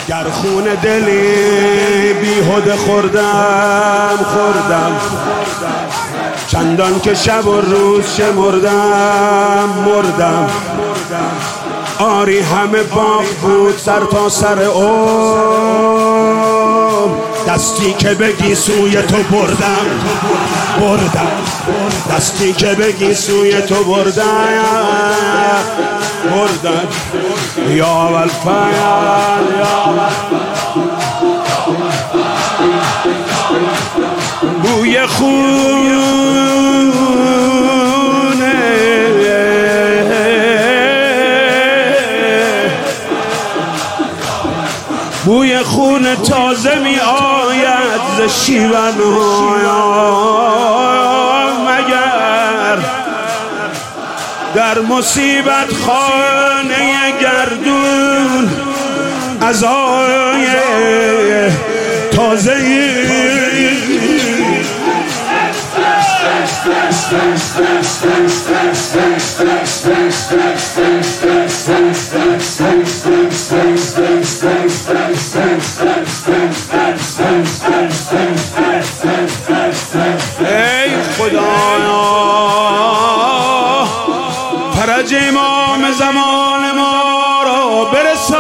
گر خون دلی بیهوده خوردم چندان که شب و روز مردم آری همه باغ بود سر تا سر دستی که بگی سوی تو بردم دستی که بگی سوی تو بردم یا والفیان بوی بوی خون تازه می آید ز شیون مگر در مصیبت خانه گردون عزای تازه ای خدایا فرج امام زمان ما را برسان